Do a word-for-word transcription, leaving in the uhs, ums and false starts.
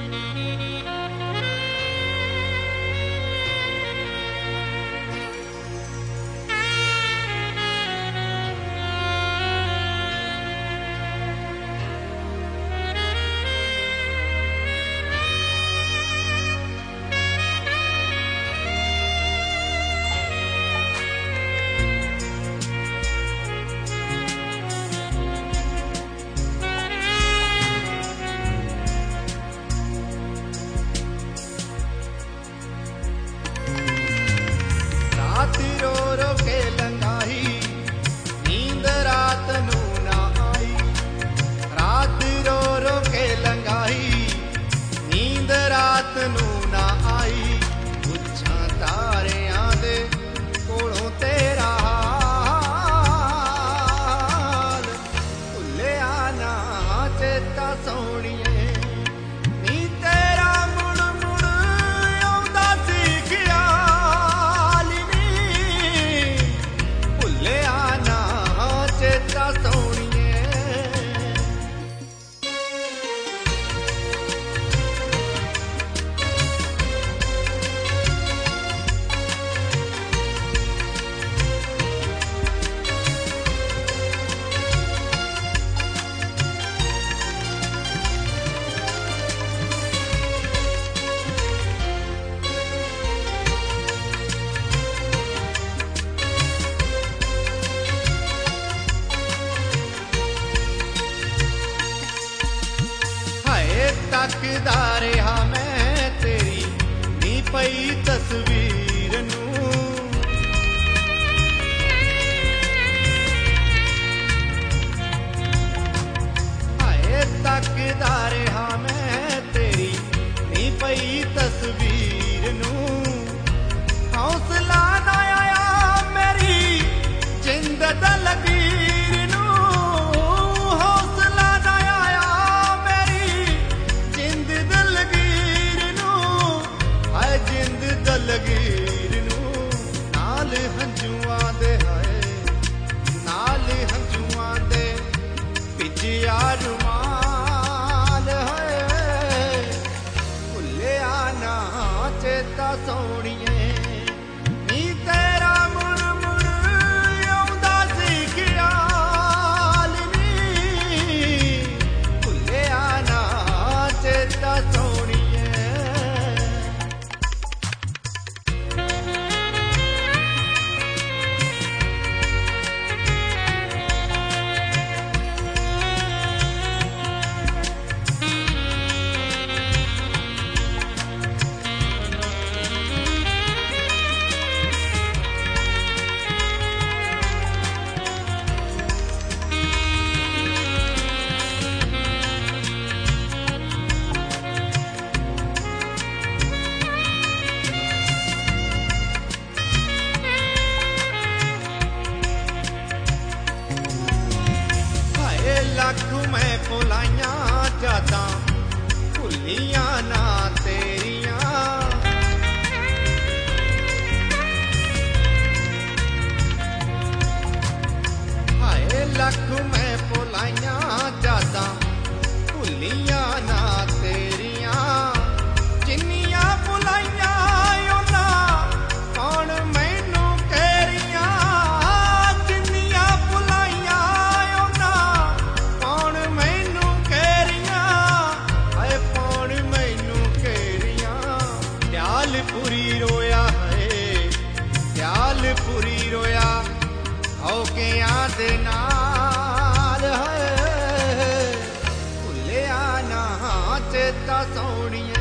तकदा रहा मैं तेरी नी पई तस्वीर नूं, हाय तकदा रहा मैं तेरी नी पई तस्वीर नूं। हौसला ना आया मेरी जिंद दा लकीर नूं, हौसला ना आया मेरी जिंद दा लकीर नूं, हाय जिंद दा लकीर नूं। नाल हंझुआं दे हाय नाल हंझुआं दे भिजिया रुमाल है, भुलिया ना चेता सोहणीए नी तेरा मुड़ मुड़ आउंदा सी ख्याल नी, भुलिया ना चेता सोहणीए। लख मैं भुलाइयां जादा भुलियां ना तेरियां, हाय लख मैं भुलाइयां जादा भुलियां ना तेरियां। जिन्नियां भुलाइयां उन्ना कौन मैनू कहरियां, जिन्नियां भुलाइयां उन्ना कौन मैनू कहरियां, हाय कौन मैनू कहरियां। दयालपुरी रोया है दयालपुरी रोया औकियां दे नाल है, भुलिया ना चेता सोहणीए।